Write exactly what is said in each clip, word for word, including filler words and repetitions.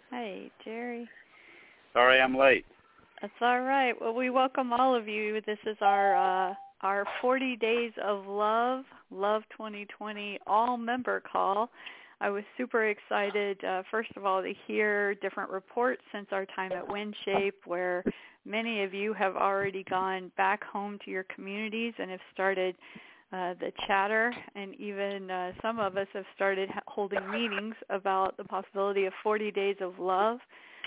Hey, Jerry. Sorry I'm late. That's all right. Well, we welcome all of you. This is our uh, our forty Days of Love, Love twenty twenty all-member call. I was super excited, uh, first of all, to hear different reports since our time at WindShape, where many of you have already gone back home to your communities and have started uh, the chatter, and even uh, some of us have started holding meetings about the possibility of forty Days of Love.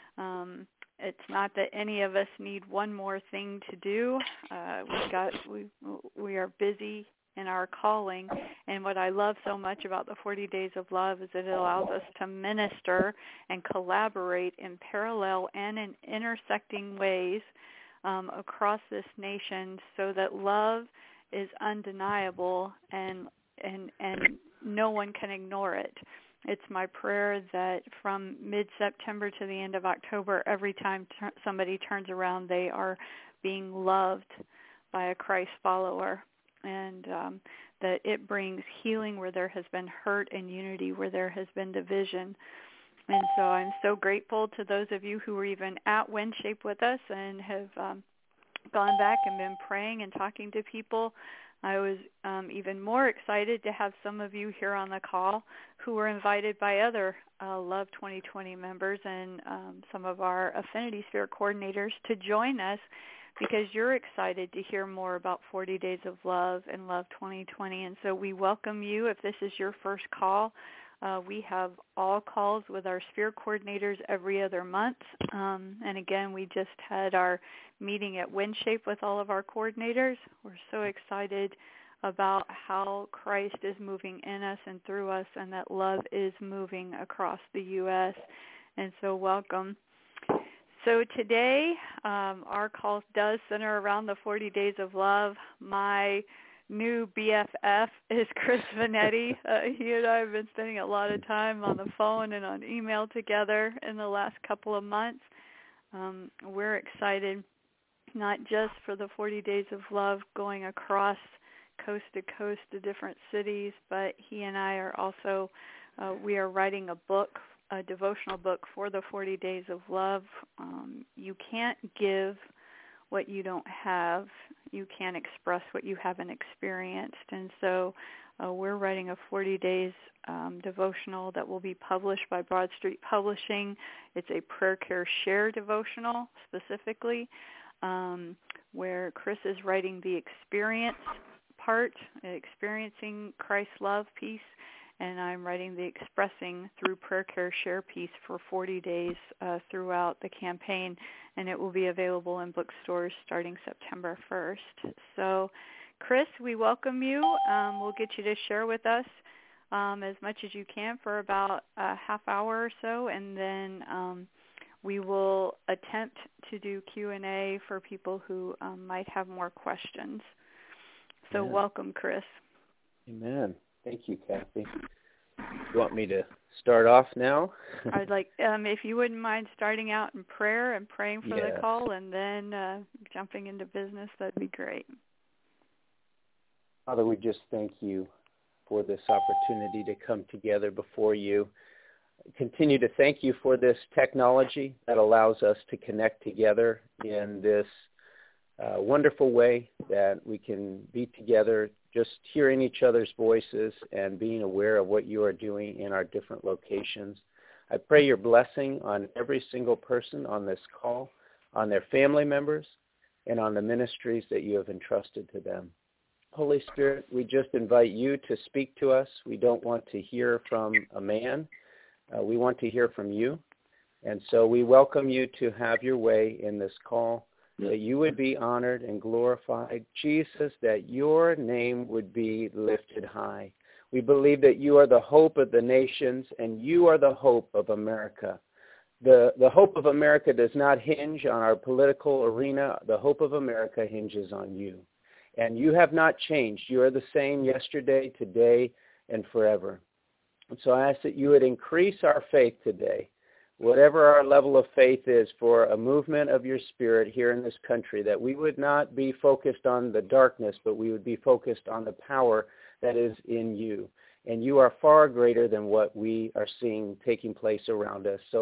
Um, It's not that any of us need one more thing to do. Uh, we've got we we are busy in our calling, and what I love so much about the forty Days of Love is that it allows us to minister and collaborate in parallel and in intersecting ways um, across this nation, so that love is undeniable and and and no one can ignore it. It's my prayer that from mid-September to the end of October, every time t- somebody turns around, they are being loved by a Christ follower, and um, that it brings healing where there has been hurt and unity where there has been division. And so I'm so grateful to those of you who were even at WindShape with us and have um, gone back and been praying and talking to people. I was um, even more excited to have some of you here on the call who were invited by other uh, Love twenty twenty members and um, some of our Affinity Sphere coordinators to join us, because you're excited to hear more about forty Days of Love and Love twenty twenty. And so we welcome you. If this is your first call, uh, we have all calls with our Sphere coordinators every other month. Um, and again, we just had our meeting at WindShape with all of our coordinators. We're so excited about how Christ is moving in us and through us, and that love is moving across the U S. And so welcome. So today, um, our call does center around the forty Days of Love. My new B F F is Chris Vanetti. Uh, he and I have been spending a lot of time on the phone and on email together in the last couple of months. Um, we're excited not just for the forty Days of Love going across coast to coast to different cities, but he and I are also, uh, we are writing a book, a devotional book for the forty Days of Love. Um, you can't give what you don't have. You can't express what you haven't experienced. And so uh, we're writing a forty Days um, devotional that will be published by Broad Street Publishing. It's a prayer care share devotional specifically, um, where Chris is writing the experience part, experiencing Christ's love piece, and I'm writing the expressing through prayer care share piece for forty days uh, throughout the campaign, and it will be available in bookstores starting September first. So, Chris, we welcome you. Um, we'll get you to share with us um, as much as you can for about a half hour or so, and then um, we will attempt to do Q and A for people who um, might have more questions. So yeah. Welcome, Chris. Amen. Thank you, Kathy. You want me to start off now? I'd like, um, if you wouldn't mind starting out in prayer and praying for yes. the call, and then uh, jumping into business, that'd be great. Father, we just thank you for this opportunity to come together before you. Continue to thank you for this technology that allows us to connect together in this uh, wonderful way, that we can be together just hearing each other's voices and being aware of what you are doing in our different locations. I pray your blessing on every single person on this call, on their family members, and on the ministries that you have entrusted to them. Holy Spirit, we just invite you to speak to us. We don't want to hear from a man. Uh, we want to hear from you. And so we welcome you to have your way in this call, that you would be honored and glorified. Jesus, that your name would be lifted high. We believe that you are the hope of the nations, and you are the hope of America. The, the hope of America does not hinge on our political arena. The hope of America hinges on you. And you have not changed. You are the same yesterday, today, and forever. And so I ask that you would increase our faith today, whatever our level of faith is, for a movement of your Spirit here in this country, that we would not be focused on the darkness, but we would be focused on the power that is in you. And you are far greater than what we are seeing taking place around us. So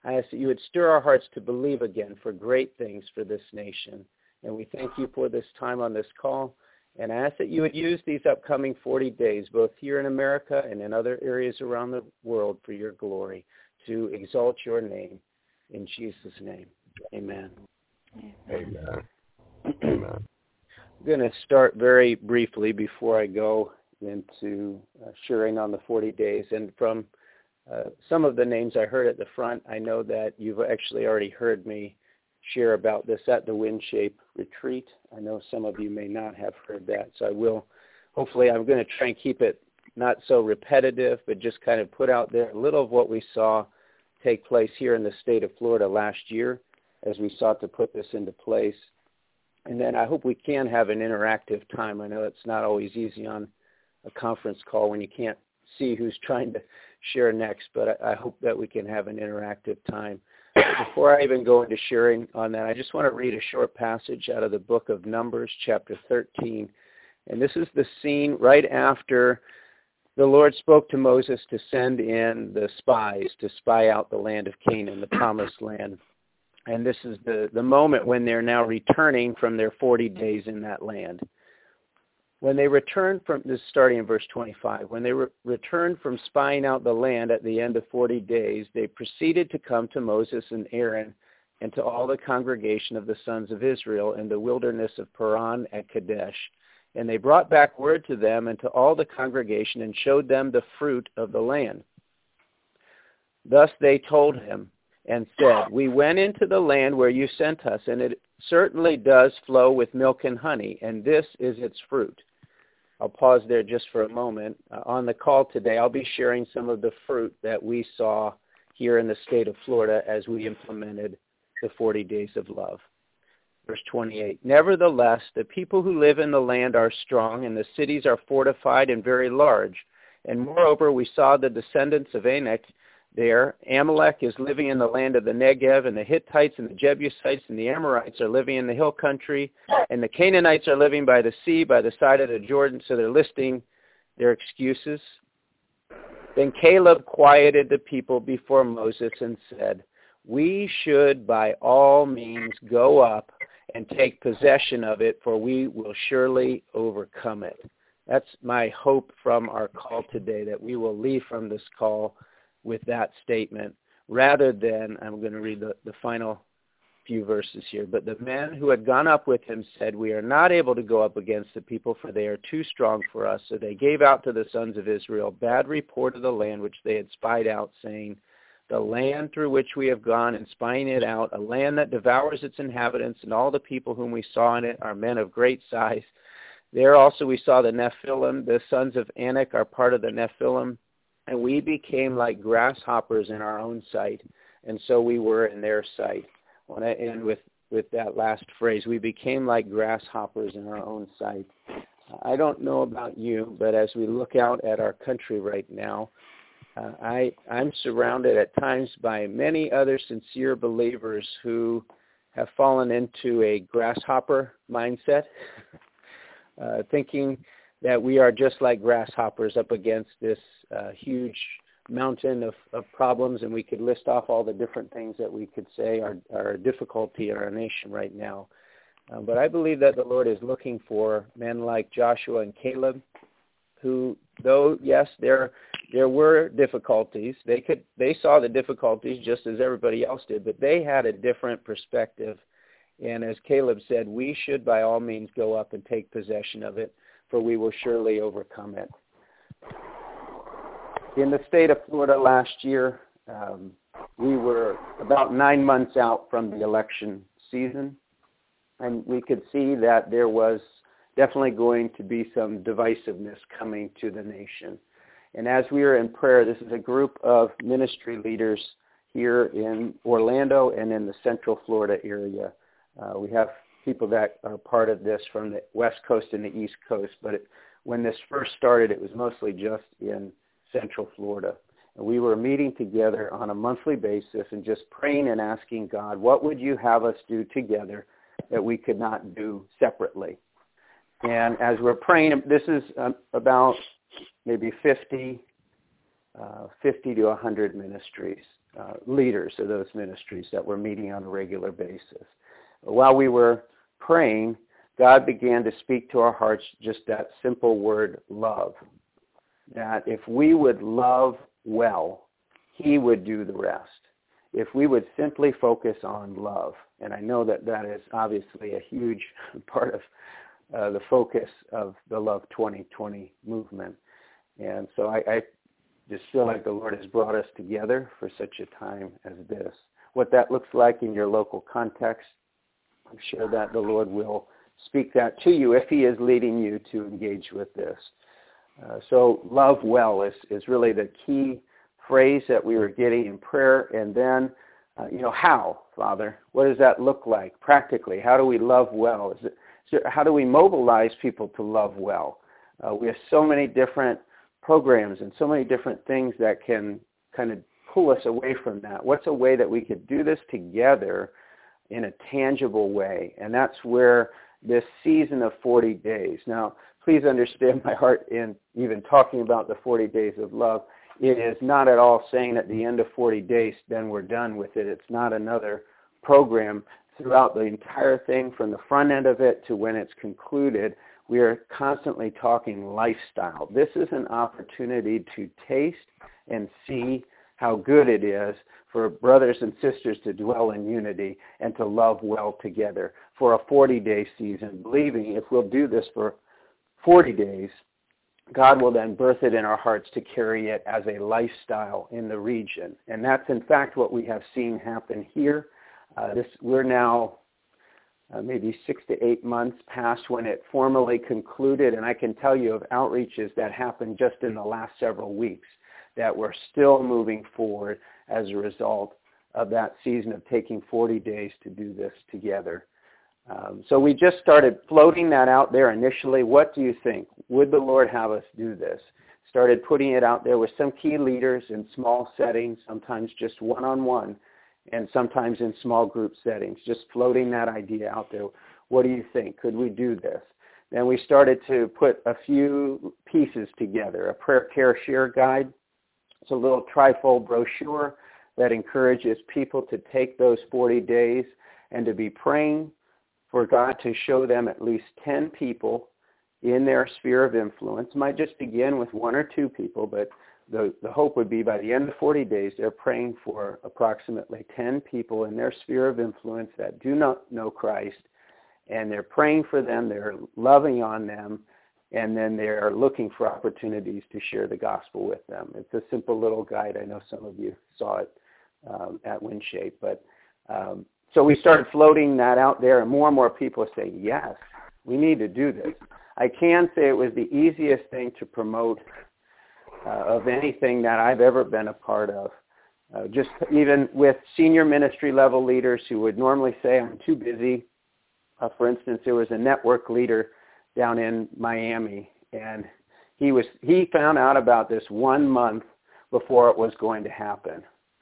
I ask that you would stir our hearts to believe again for great things for this nation. And we thank you for this time on this call. And I ask that you would use these upcoming forty days, both here in America and in other areas around the world, for your glory, to exalt your name. In Jesus' name, amen. Amen. Amen. I'm going to start very briefly before I go into uh, sharing on the forty days. And from uh, some of the names I heard at the front, I know that you've actually already heard me share about this at the Windshape Retreat. I know some of you may not have heard that, so I will. Hopefully, I'm going to try and keep it not so repetitive, but just kind of put out there a little of what we saw take place here in the state of Florida last year as we sought to put this into place. And then I hope we can have an interactive time. I know it's not always easy on a conference call when you can't see who's trying to share next, but I, I hope that we can have an interactive time. But before I even go into sharing on that, I just want to read a short passage out of the book of Numbers, chapter thirteen. And this is the scene right after the Lord spoke to Moses to send in the spies to spy out the land of Canaan, the promised land. And this is the, the moment when they're now returning from their forty days in that land. When they returned from, this is starting in verse twenty-five, when they re- returned from spying out the land at the end of forty days, they proceeded to come to Moses and Aaron and to all the congregation of the sons of Israel in the wilderness of Paran at Kadesh. And they brought back word to them and to all the congregation and showed them the fruit of the land. Thus they told him and said, we went into the land where you sent us, and it certainly does flow with milk and honey, and this is its fruit. I'll pause there just for a moment. Uh, on the call today, I'll be sharing some of the fruit that we saw here in the state of Florida as we implemented the forty days of love. Verse twenty-eight, nevertheless, the people who live in the land are strong, and the cities are fortified and very large. And moreover, we saw the descendants of Anak there. Amalek is living in the land of the Negev, and the Hittites and the Jebusites and the Amorites are living in the hill country, and the Canaanites are living by the sea, by the side of the Jordan, so they're listing their excuses. Then Caleb quieted the people before Moses and said, we should by all means go up and take possession of it, for we will surely overcome it. That's my hope from our call today, that we will leave from this call with that statement, rather than, I'm going to read the, the final few verses here, but the men who had gone up with him said, we are not able to go up against the people, for they are too strong for us. So they gave out to the sons of Israel bad report of the land which they had spied out, saying, the land through which we have gone and spying it out, a land that devours its inhabitants, and all the people whom we saw in it are men of great size. There also we saw the Nephilim, the sons of Anak are part of the Nephilim, and we became like grasshoppers in our own sight, and so we were in their sight. I want to end with, with that last phrase, we became like grasshoppers in our own sight. I don't know about you, but as we look out at our country right now, uh, I, I'm surrounded at times by many other sincere believers who have fallen into a grasshopper mindset, uh, thinking that we are just like grasshoppers up against this uh, huge mountain of, of problems, and we could list off all the different things that we could say are, are a difficulty in our nation right now. Uh, but I believe that the Lord is looking for men like Joshua and Caleb, who, though, yes, there there were difficulties. They could they saw the difficulties just as everybody else did, but they had a different perspective. And as Caleb said, we should by all means go up and take possession of it, for we will surely overcome it. In the state of Florida last year, um, we were about nine months out from the election season, and we could see that there was definitely going to be some divisiveness coming to the nation. And as we were in prayer, this is a group of ministry leaders here in Orlando and in the Central Florida area. Uh, we have people that are part of this from the West Coast and the East Coast, but it, when this first started, it was mostly just in Central Florida. And we were meeting together on a monthly basis and just praying and asking God, what would you have us do together that we could not do separately? And as we're praying, this is um, about maybe fifty uh, fifty to one hundred ministries, uh, leaders of those ministries that were meeting on a regular basis. While we were praying, God began to speak to our hearts just that simple word, love. That if we would love well, he would do the rest. If we would simply focus on love, and I know that that is obviously a huge part of uh, the focus of the Love twenty twenty movement. And so I, I just feel like the Lord has brought us together for such a time as this. What that looks like in your local context, I'm sure that the Lord will speak that to you if he is leading you to engage with this. Uh, so love well is, is really the key phrase that we were getting in prayer. And then, uh, you know, how, Father? What does that look like practically? How do we love well? Is it, is it, how do we mobilize people to love well? Uh, we have so many different programs and so many different things that can kind of pull us away from that. What's a way that we could do this together in a tangible way? And that's where this season of forty days. Now, please understand my heart in even talking about the forty days of love. It is not at all saying at the end of forty days, then we're done with it. It's not another program. Throughout the entire thing, from the front end of it to when it's concluded, we are constantly talking lifestyle. This is an opportunity to taste and see how good it is for brothers and sisters to dwell in unity and to love well together for a forty-day season, believing if we'll do this for forty days, God will then birth it in our hearts to carry it as a lifestyle in the region. And that's, in fact, what we have seen happen here. Uh, this we're now uh, maybe six to eight months past when it formally concluded, and I can tell you of outreaches that happened just in the last several weeks that we're still moving forward as a result of that season of taking forty days to do this together. Um, so we just started floating that out there initially. What do you think? Would the Lord have us do this? Started putting it out there with some key leaders in small settings, sometimes just one-on-one, and sometimes in small group settings, just floating that idea out there. What do you think? Could we do this? Then we started to put a few pieces together, a prayer care share guide. It's a little trifold brochure that encourages people to take those forty days and to be praying for God to show them at least ten people in their sphere of influence. It might just begin with one or two people, but the, the hope would be by the end of forty days, they're praying for approximately ten people in their sphere of influence that do not know Christ, and they're praying for them, they're loving on them, and then they're looking for opportunities to share the gospel with them. It's a simple little guide. I know some of you saw it um, at Windshape, but um, so we started floating that out there, and more and more people say, yes, we need to do this. I can say it was the easiest thing to promote uh, of anything that I've ever been a part of. Uh, just even with senior ministry level leaders who would normally say, I'm too busy. Uh, for instance, there was a network leader down in Miami, and he was he found out about this one month before it was going to happen.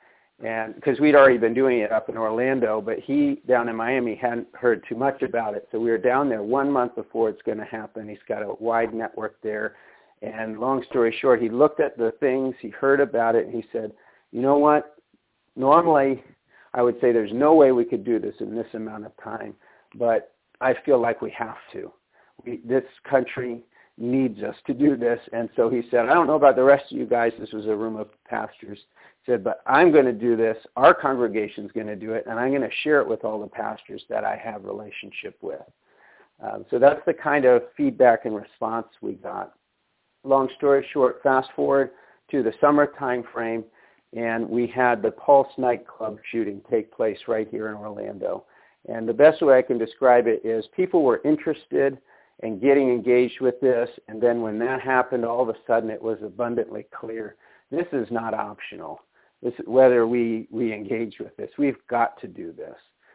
And because we'd already been doing it up in Orlando, but he down in Miami hadn't heard too much about it. So we were down there one month before it's going to happen. He's got a wide network there. And long story short, he looked at the things, he heard about it, and he said, you know what? Normally, I would say there's no way we could do this in this amount of time, but I feel like we have to. We, this country needs us to do this. And so he said, I don't know about the rest of you guys. This was a room of pastors. He said, but I'm going to do this. Our congregation's going to do it, and I'm going to share it with all the pastors that I have relationship with. Um, so that's the kind of feedback and response we got. Long story short, fast forward to the summer time frame, and we had the Pulse nightclub shooting take place right here in Orlando. And the best way I can describe it is people were interested in getting engaged with this, and then when that happened, all of a sudden it was abundantly clear, this is not optional. This, whether we, we engage with this, we've got to do this.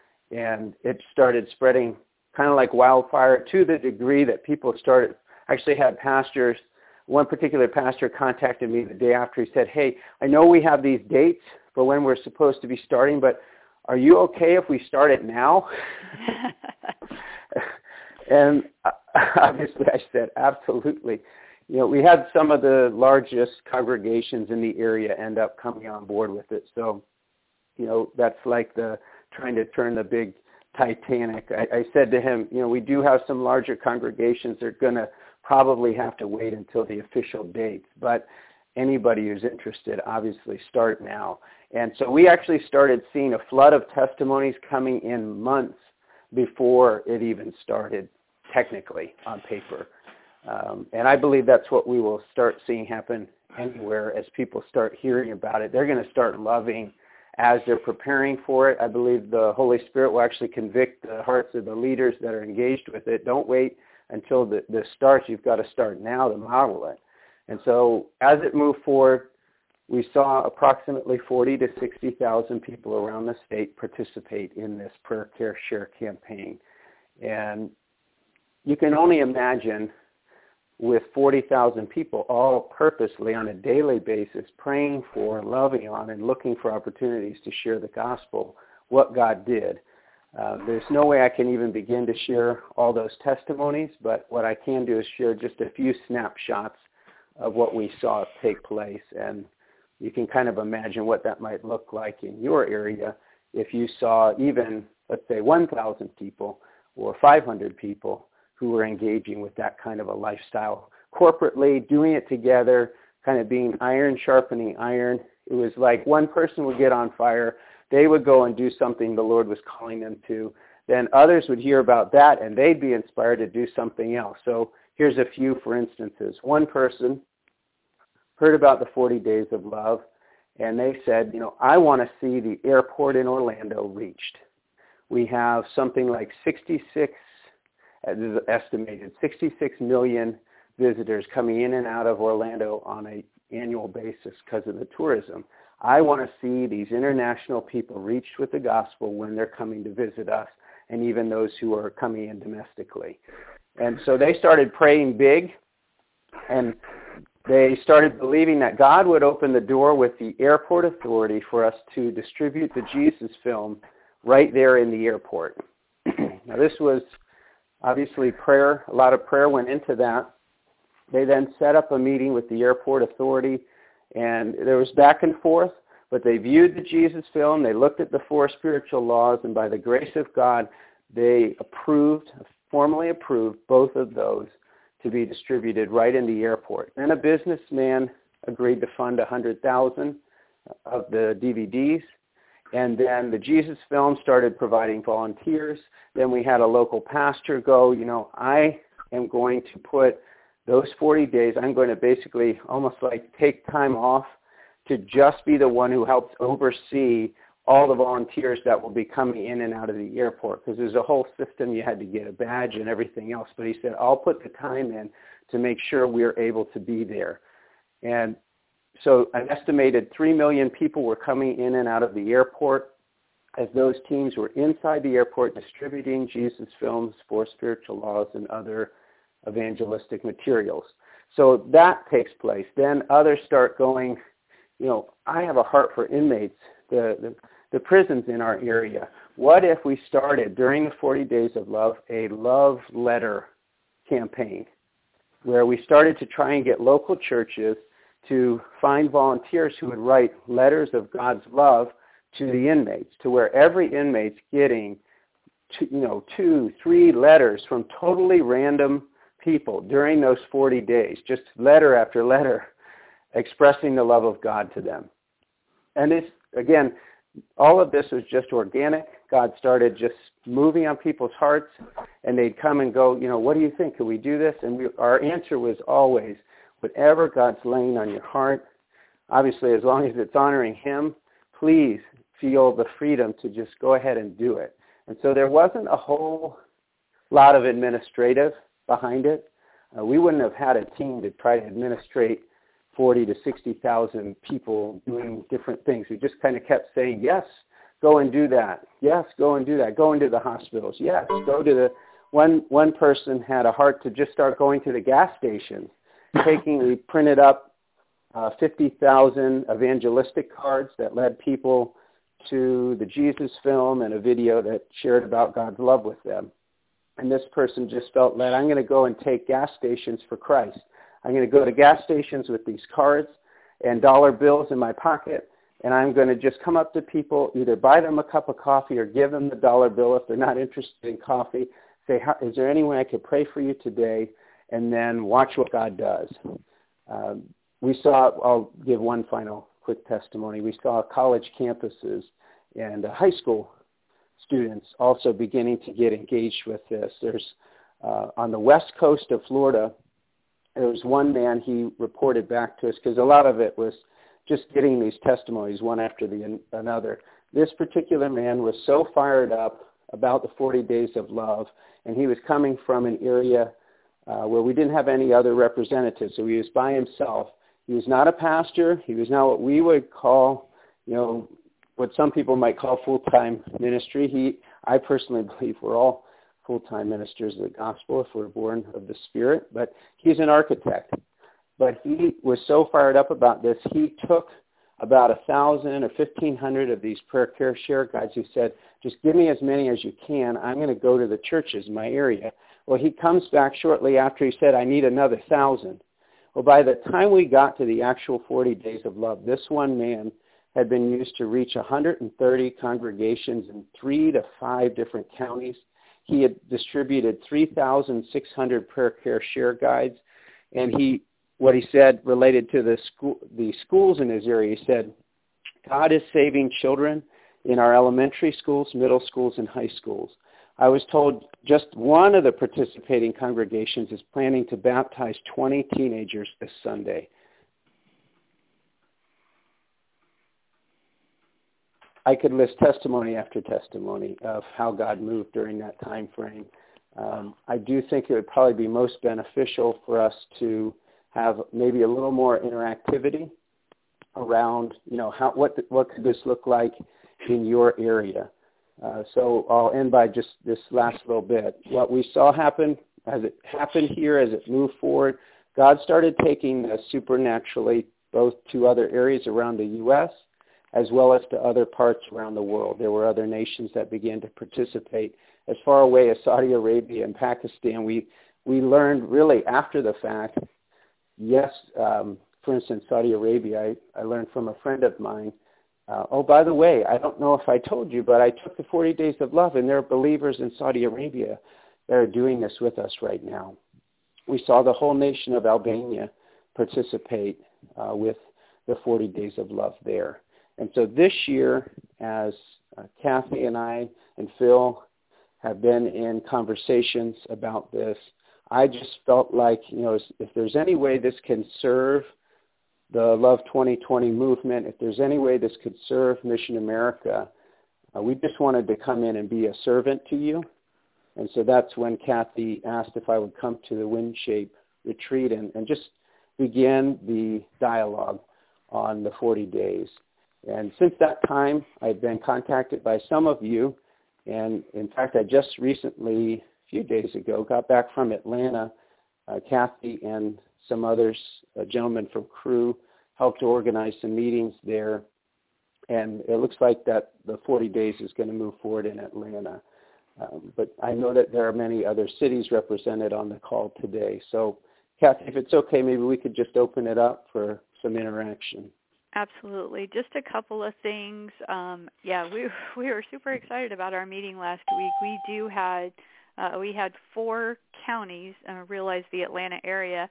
And it started spreading kind of like wildfire to the degree that people started, actually had pastors, one particular pastor contacted me the day after. He said, hey, I know we have these dates for when we're supposed to be starting, but are you okay if we start it now? And obviously I said, absolutely. you know, we had some of the largest congregations in the area end up coming on board with it. So, you know, that's like the trying to turn the big Titanic. I, I said to him, you know, we do have some larger congregations. They're going to probably have to wait until the official dates. But anybody who's interested, obviously, start now. And so we actually started seeing a flood of testimonies coming in months before it even started, technically, on paper. Um, and I believe that's what we will start seeing happen anywhere as people start hearing about it. They're going to start loving as they're preparing for it. I believe the Holy Spirit will actually convict the hearts of the leaders that are engaged with it. Don't wait until the, the starts. You've got to start now to model it. And so as it moved forward, we saw approximately forty to sixty thousand people around the state participate in this Prayer Care Share campaign. And you can only imagine with forty thousand people all purposely on a daily basis praying for, loving on, and looking for opportunities to share the gospel, what God did. Uh, there's no way I can even begin to share all those testimonies, but what I can do is share just a few snapshots of what we saw take place. And you can kind of imagine what that might look like in your area if you saw even, let's say, one thousand people or five hundred people who were engaging with that kind of a lifestyle corporately, doing it together, kind of being iron sharpening iron. It was like one person would get on fire, they would go and do something the Lord was calling them to. Then others would hear about that and they'd be inspired to do something else. So here's a few, for instances. One person heard about the forty days of love, and they said, you know, I want to see the airport in Orlando reached. We have something like sixty-six, estimated sixty-six million visitors coming in and out of Orlando on an annual basis because of the tourism. I want to see these international people reached with the gospel when they're coming to visit us, and even those who are coming in domestically. And so they started praying big, and they started believing that God would open the door with the airport authority for us to distribute the Jesus film right there in the airport. Now this was obviously prayer. A lot of prayer went into that. They then set up a meeting with the airport authority, and there was back and forth, but they viewed the Jesus film. They looked at the four spiritual laws, and by the grace of God, they approved, formally approved both of those to be distributed right in the airport. Then a businessman agreed to fund one hundred thousand of the D V Ds. And then the Jesus film started providing volunteers. Then we had a local pastor go, you know, I am going to put those forty days, I'm going to basically almost like take time off to just be the one who helps oversee all the volunteers that will be coming in and out of the airport, because there's a whole system. You had to get a badge and everything else. But he said, I'll put the time in to make sure we're able to be there. And so an estimated three million people were coming in and out of the airport as those teams were inside the airport distributing Jesus films, Four Spiritual Laws, and other evangelistic materials. So that takes place. Then others start going, you know, I have a heart for inmates, the, the, the prisons in our area. What if we started during the forty days of love a love letter campaign where we started to try and get local churches to find volunteers who would write letters of God's love to the inmates, to where every inmate's getting two, you know, two, three letters from totally random people during those forty days, just letter after letter, expressing the love of God to them. And this, again, all of this was just organic. God started just moving on people's hearts, and they'd come and go, you know, what do you think? Can we do this? And we, our answer was always, whatever God's laying on your heart, obviously as long as it's honoring Him, please feel the freedom to just go ahead and do it. And so there wasn't a whole lot of administrative behind it. Uh, we wouldn't have had a team to try to administrate forty to sixty thousand people doing different things. We just kind of kept saying, yes, go and do that. Yes, go and do that. Go into the hospitals. Yes, go to the, one, one person had a heart to just start going to the gas stations, taking, we printed up uh, fifty thousand evangelistic cards that led people to the Jesus film and a video that shared about God's love with them. And this person just felt led, I'm going to go and take gas stations for Christ. I'm going to go to gas stations with these cards and dollar bills in my pocket, and I'm going to just come up to people, either buy them a cup of coffee or give them the dollar bill if they're not interested in coffee. Say, is there any way I could pray for you today? And then watch what God does. Um, we saw, I'll give one final quick testimony. We saw college campuses and uh, high school students also beginning to get engaged with this. There's, uh, on the west coast of Florida, there was one man, he reported back to us, because a lot of it was just getting these testimonies one after the another. This particular man was so fired up about the forty days of love, and he was coming from an area uh, where we didn't have any other representatives, so he was by himself. He was not a pastor. He was not what we would call, you know, what some people might call full-time ministry. He, I personally believe we're all full-time ministers of the gospel if we're born of the Spirit, but he's an architect. But he was so fired up about this, he took about a thousand or fifteen hundred of these prayer care share guides. He said, just give me as many as you can. I'm going to go to the churches in my area. Well, he comes back shortly after. He said, I need another thousand. Well, by the time we got to the actual forty days of love, this one man had been used to reach one hundred thirty congregations in three to five different counties. He had distributed three thousand six hundred prayer care share guides, and he, what he said related to the school, the schools in his area, he said, God is saving children in our elementary schools, middle schools, and high schools. I was told just one of the participating congregations is planning to baptize twenty teenagers this Sunday. I could list testimony after testimony of how God moved during that time frame. Um, I do think it would probably be most beneficial for us to have maybe a little more interactivity around, you know, how what what could this look like in your area. Uh, so I'll end by just this last little bit. What we saw happen as it happened here, as it moved forward, God started taking us supernaturally both to other areas around the U S as well as to other parts around the world. There were other nations that began to participate. As far away as Saudi Arabia and Pakistan, we, we learned really after the fact, yes, um, for instance, Saudi Arabia, I, I learned from a friend of mine, uh, oh, by the way, I don't know if I told you, but I took the forty days of love, and there are believers in Saudi Arabia that are doing this with us right now. We saw the whole nation of Albania participate uh, with the forty days of love there. And so this year, as uh, Kathy and I and Phil have been in conversations about this, I just felt like, you know, if there's any way this can serve the Love twenty twenty movement, if there's any way this could serve Mission America, uh, we just wanted to come in and be a servant to you. And so that's when Kathy asked if I would come to the WindShape retreat and, and just begin the dialogue on the forty days. And since that time, I've been contacted by some of you. And in fact, I just recently, a few days ago, got back from Atlanta. Uh, Kathy and some others, a gentleman from Crew, helped to organize some meetings there. And it looks like that the forty days is going to move forward in Atlanta. Um, but I know that there are many other cities represented on the call today. So, Kathy, if it's okay, maybe we could just open it up for some interaction. Absolutely. Just a couple of things. Um, yeah, we we were super excited about our meeting last week. We do had uh, we had four counties. I realize the Atlanta area,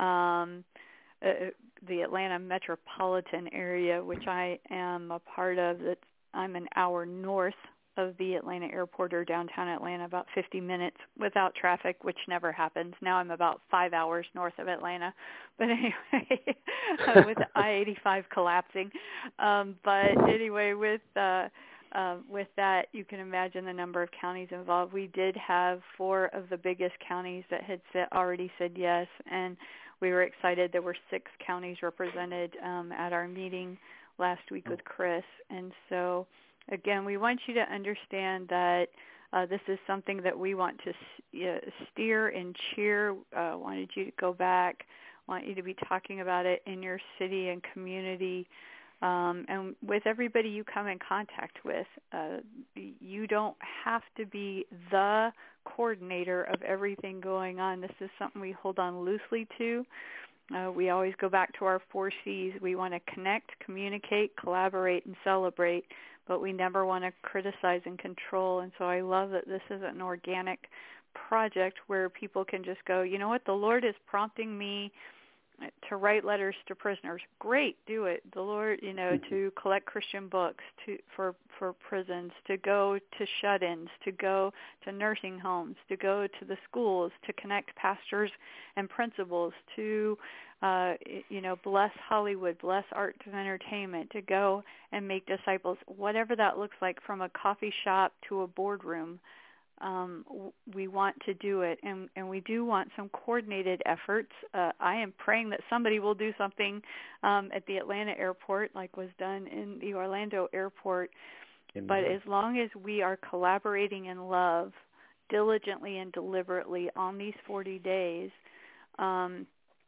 um, uh, the Atlanta metropolitan area, which I am a part of. That's I'm an hour north of the Atlanta airport or downtown Atlanta, about fifty minutes without traffic, which never happens. Now I'm about five hours north of Atlanta. But anyway, uh, with I eighty-five collapsing. Um, but anyway, with uh, uh, with that, you can imagine the number of counties involved. We did have four of the biggest counties that had said, already said yes, and we were excited. There were six counties represented um, at our meeting last week with Chris. And so, again, we want you to understand that uh, this is something that we want to uh, steer and cheer. Uh, wanted you to go back, want you to be talking about it in your city and community, um, and with everybody you come in contact with. Uh, you don't have to be the coordinator of everything going on. This is something we hold on loosely to. Uh, we always go back to our four C's. We want to connect, communicate, collaborate, and celebrate, but we never want to criticize and control. And so I love that this is an organic project where people can just go, you know what, the Lord is prompting me to write letters to prisoners. Great, do it. The Lord, you know, mm-hmm. to collect Christian books to for for prisons, to go to shut-ins, to go to nursing homes, to go to the schools, to connect pastors and principals, to uh, you know, bless Hollywood, bless arts and entertainment, to go and make disciples. Whatever that looks like, from a coffee shop to a boardroom. Um, we want to do it, and, and we do want some coordinated efforts. Uh, I am praying that somebody will do something um, at the Atlanta airport like was done in the Orlando airport. Amen. But as long as we are collaborating in love diligently and deliberately on these forty days, um,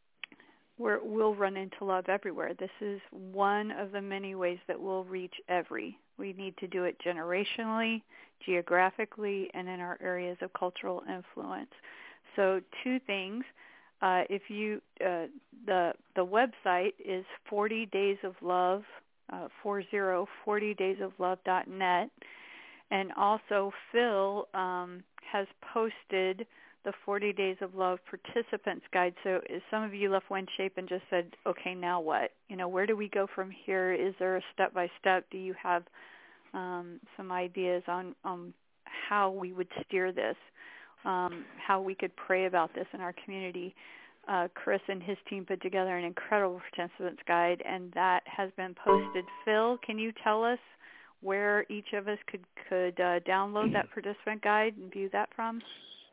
we're, we'll run into love everywhere. This is one of the many ways that we'll reach every. We need to do it generationally, geographically, and in our areas of cultural influence. So two things. Uh, if you uh, the the website is forty days of love, uh, four zero forty days of love dot net, and also Phil um, has posted the forty Days of Love Participants Guide. So some of you left WinShape and just said, okay, now what? You know, where do we go from here? Is there a step-by-step? Do you have um, some ideas on, on how we would steer this, um, how we could pray about this in our community? Uh, Chris and his team put together an incredible participants guide, and that has been posted. Phil, can you tell us where each of us could, could uh, download that participant guide and view that from?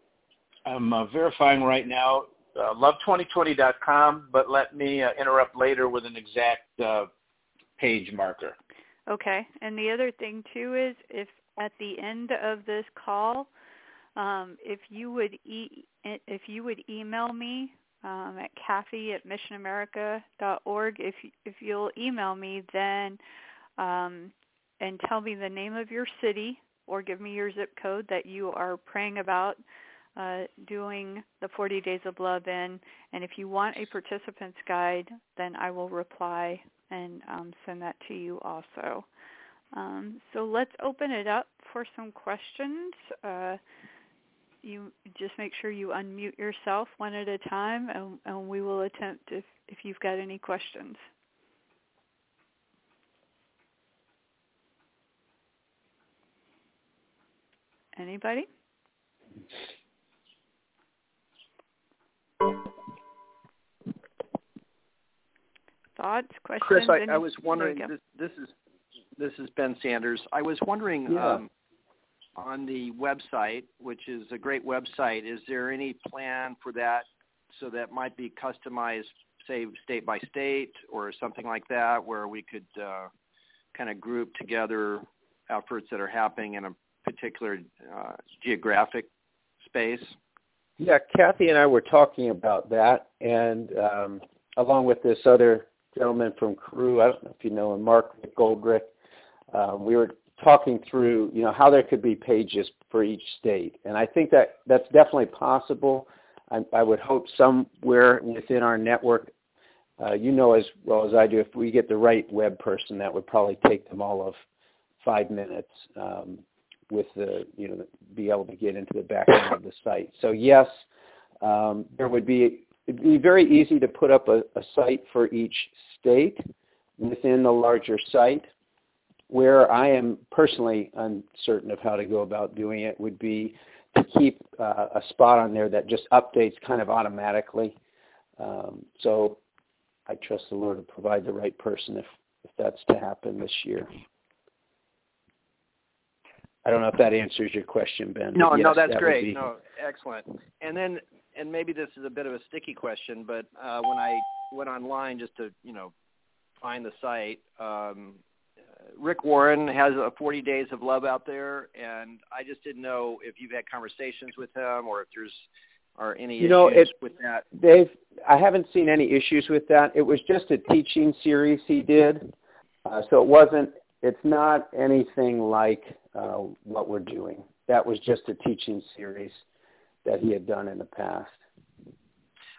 I'm uh, verifying right now, uh, love twenty twenty dot com, but let me uh, interrupt later with an exact uh, page marker. Okay. And the other thing, too, is if at the end of this call, um, if you would e- if you would email me um, at Kathy at mission america dot org, if, if you'll email me then um, and tell me the name of your city or give me your zip code that you are praying about Uh, doing the forty Days of Love in, and if you want a participant's guide, then I will reply and um, send that to you also. Um, so let's open it up for some questions. Uh, you just make sure you unmute yourself one at a time, and, and we will attempt if, if you've got any questions. Anybody? Thoughts, questions? Chris, I, I was wondering. This, this is this is Ben Sanders. I was wondering yeah. um, on the website, which is a great website. Is there any plan for that, so that might be customized, say state by state or something like that, where we could uh, kind of group together efforts that are happening in a particular uh, geographic space? Yeah, Kathy and I were talking about that, and um, along with this other gentleman from Crew, I don't know if you know him, Mark Goldrick, um, we were talking through, you know, how there could be pages for each state. And I think that that's definitely possible. I, I would hope somewhere within our network, uh, you know as well as I do, if we get the right web person, that would probably take them all of five minutes um, with the, you know, be able to get into the back end of the site. So yes, um, there would be, it'd be very easy to put up a, a site for each state within the larger site. Where I am personally uncertain of how to go about doing it would be to keep uh, a spot on there that just updates kind of automatically. Um, so I trust the Lord to provide the right person if, if that's to happen this year. I don't know if that answers your question, Ben. No, yes, no, that's that great. Be... No, excellent. And then, and maybe this is a bit of a sticky question, but uh, when I went online just to, you know, find the site, um, Rick Warren has a forty Days of Love out there, and I just didn't know if you've had conversations with him or if there's are any you issues know, it, with that. Dave, I haven't seen any issues with that. It was just a teaching series he did, uh, so it wasn't. It's not anything like uh, what we're doing. That was just a teaching series that he had done in the past.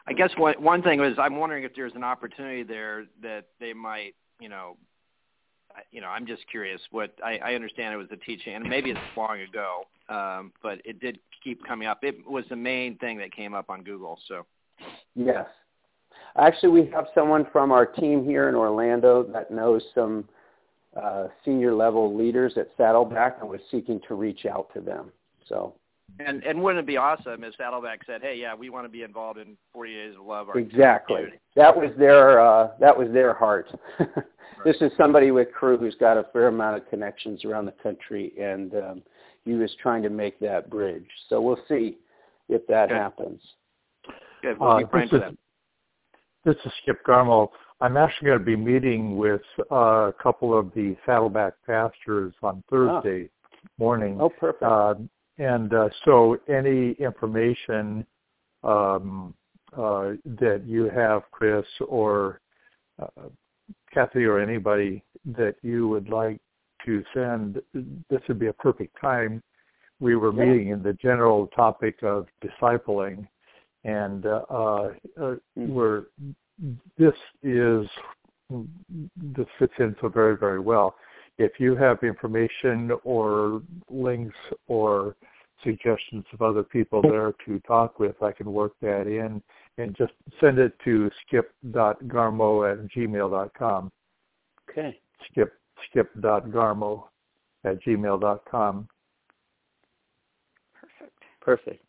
I guess what, one thing is I'm wondering if there's an opportunity there that they might, you know, you know, I'm just curious. What I, I understand it was a teaching, and maybe it's long ago, um, but it did keep coming up. It was the main thing that came up on Google. So, yes, actually, we have someone from our team here in Orlando that knows some uh, senior level leaders at Saddleback and was seeking to reach out to them. So, and and wouldn't it be awesome if Saddleback said, "Hey, yeah, we want to be involved in forty Days of Love"? Our exactly. community. That was their uh, that was their heart. This is somebody with Cru who's got a fair amount of connections around the country, and um, he was trying to make that bridge. So we'll see if that Good. happens. Good. We'll Uh, be praying this, for is, that. this is Skip Garmo. I'm actually going to be meeting with uh, a couple of the Saddleback pastors on Thursday oh. morning. Oh, perfect. Uh, and uh, so any information um, uh, that you have, Chris, or uh, Kathy, or anybody that you would like to send, this would be a perfect time. We were yeah. meeting in the general topic of discipling, and uh, uh, mm-hmm. we're, this is, this fits in so very, very well. If you have information or links or suggestions of other people there to talk with, I can work that in, and just send it to skip dot garmo at gmail dot com. Okay. Skip, skip.garmo at gmail dot com. Perfect. Perfect.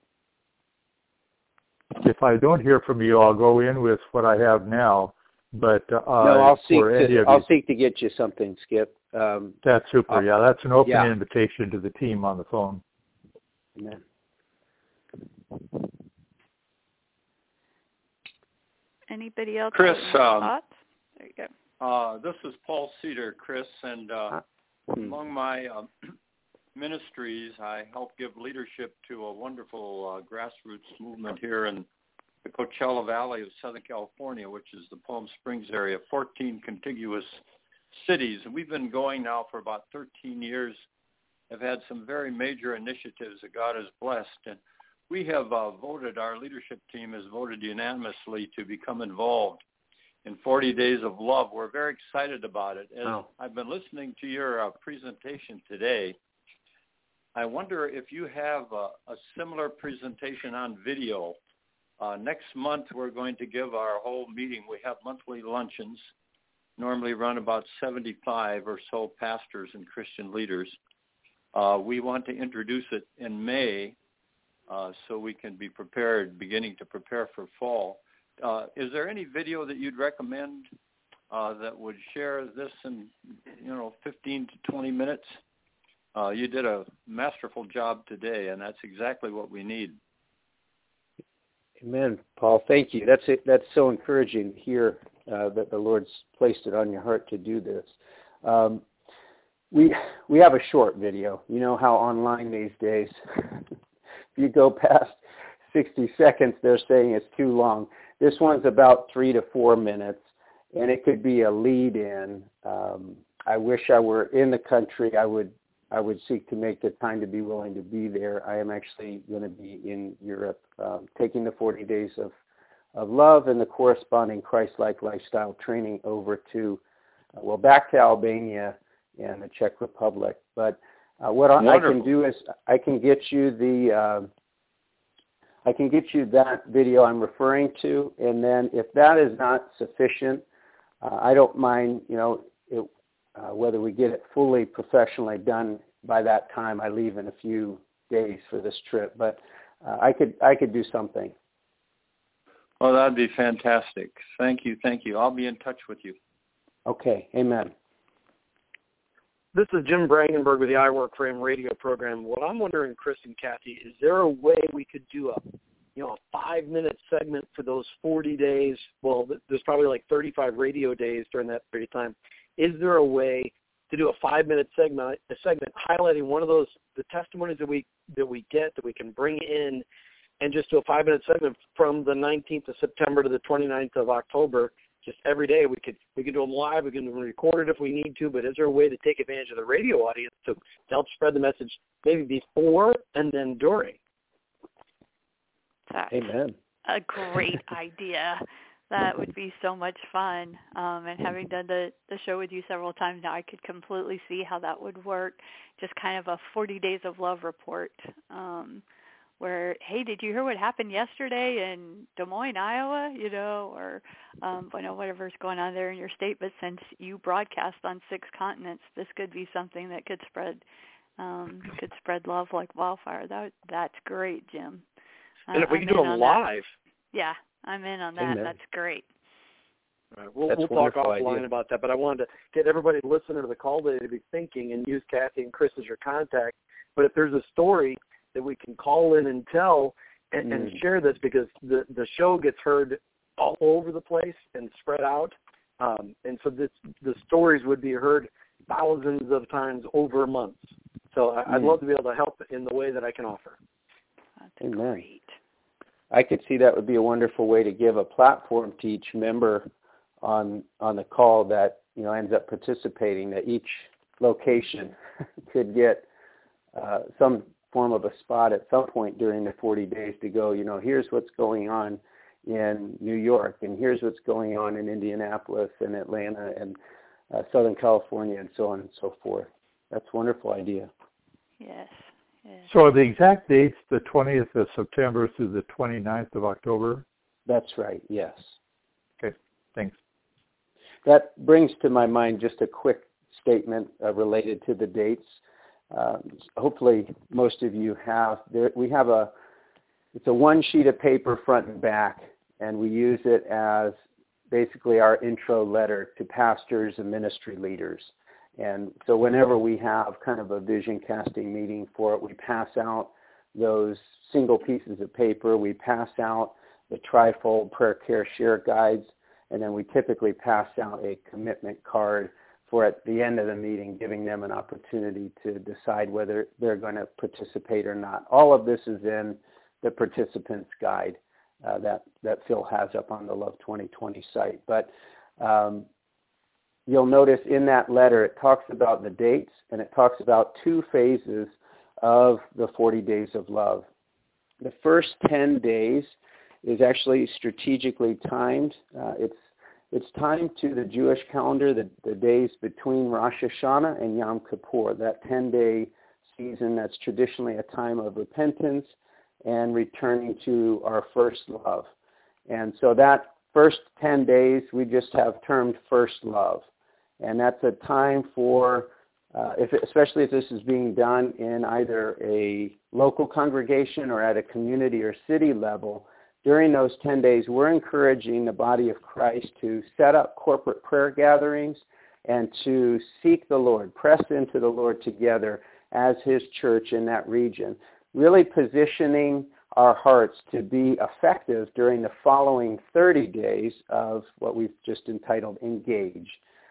If I don't hear from you, I'll go in with what I have now. But uh, no, I'll seek for any to, of I'll you, seek to get you something, Skip. Um, that's super. I'll, yeah, that's an open yeah. invitation to the team on the phone. Amen. Anybody else? Chris, have any um, thoughts? There you go. Uh, this is Paul Cedar, Chris, and uh, hmm. among my uh, ministries, I help give leadership to a wonderful uh, grassroots movement here in the Coachella Valley of Southern California, which is the Palm Springs area, fourteen contiguous cities. And we've been going now for about thirteen years, have had some very major initiatives that God has blessed. And we have uh, voted, our leadership team has voted unanimously to become involved in forty Days of Love. We're very excited about it. As oh. I've been listening to your uh, presentation today, I wonder if you have a, a similar presentation on video. Uh, next month, we're going to give our whole meeting. We have monthly luncheons, normally run about seventy-five or so pastors and Christian leaders. Uh, we want to introduce it in May uh, so we can be prepared, beginning to prepare for fall. Uh, is there any video that you'd recommend uh, that would share this in, you know, fifteen to twenty minutes? Uh, you did a masterful job today, and that's exactly what we need. Amen, Paul. Thank you. That's it. That's so encouraging to hear uh, that the Lord's placed it on your heart to do this. Um, we we have a short video. You know how online these days, if you go past sixty seconds, they're saying it's too long. This one's about three to four minutes, and it could be a lead-in. Um, I wish I were in the country. I would I would seek to make the time to be willing to be there. I am actually going to be in Europe, um, taking the forty Days of, of Love and the corresponding Christ-like lifestyle training over to, uh, well, back to Albania and the Czech Republic. But uh, what I, I can do is I can get you the, uh, I can get you that video I'm referring to, and then if that is not sufficient, uh, I don't mind, you know, it, Uh, whether we get it fully professionally done by that time. I leave in a few days for this trip, but uh, I could I could do something. Oh, that'd be fantastic. Thank you, thank you. I'll be in touch with you. Okay, amen. This is Jim Brangenberg with the I Work Frame radio program. What I'm wondering, Chris and Kathy, is there a way we could do a, you know, a five-minute segment for those forty days? Well, there's probably like thirty-five radio days during that period of time. Is there a way to do a five-minute segment, a segment highlighting one of those, the testimonies that we that we get, that we can bring in, and just do a five-minute segment from the nineteenth of September to the twenty-ninth of October? Just every day we could we could do them live, we can record it if we need to, but is there a way to take advantage of the radio audience to, to help spread the message maybe before and then during? Zach. Amen. a great idea. That would be so much fun. Um, and having done the, the show with you several times now, I could completely see how that would work. Just kind of a forty days of love report um, where, hey, did you hear what happened yesterday in Des Moines, Iowa? You know, or um, I know whatever's going on there in your state. But since you broadcast on six continents, this could be something that could spread um, could spread love like wildfire. That that's great, Jim. Uh, And if we I'm can do in them on live. that. Yeah. I'm in on that. Amen. That's great. All right, we'll, That's we'll a talk wonderful offline idea. about that, but I wanted to get everybody listening to the call today to be thinking and use Kathy and Chris as your contact. But if there's a story that we can call in and tell and, mm. and share this, because the, the show gets heard all over the place and spread out, um, and so this, the stories would be heard thousands of times over months. So I, mm. I'd love to be able to help in the way that I can offer. That's Amen. great. I could see that would be a wonderful way to give a platform to each member on on the call that, you know, ends up participating, that each location could get uh, some form of a spot at some point during the forty days to go, you know, here's what's going on in New York, and here's what's going on in Indianapolis and Atlanta and uh, Southern California and so on and so forth. That's a wonderful idea. Yes. yes. So are the exact dates the twentieth of September through the twenty-ninth of October? That's right, yes. Okay, thanks. That brings to my mind just a quick statement uh, related to the dates. Uh, hopefully most of you have. There, we have a, it's a one sheet of paper front and back, and we use it as basically our intro letter to pastors and ministry leaders. And so whenever we have kind of a vision casting meeting for it, we pass out those single pieces of paper. We pass out the trifold prayer care share guides, and then we typically pass out a commitment card for at the end of the meeting, giving them an opportunity to decide whether they're going to participate or not. All of this is in the participants guide uh, that, that Phil has up on the Love twenty twenty site. But um, you'll notice in that letter, it talks about the dates, and it talks about two phases of the forty days of love. The first ten days is actually strategically timed. Uh, it's it's timed to the Jewish calendar, the, the days between Rosh Hashanah and Yom Kippur, that ten-day season that's traditionally a time of repentance and returning to our first love. And so that first ten days we just have termed first love. And that's a time for, uh, if it, especially if this is being done in either a local congregation or at a community or city level, during those ten days, we're encouraging the body of Christ to set up corporate prayer gatherings and to seek the Lord, press into the Lord together as his church in that region, really positioning our hearts to be effective during the following thirty days of what we've just entitled Engage.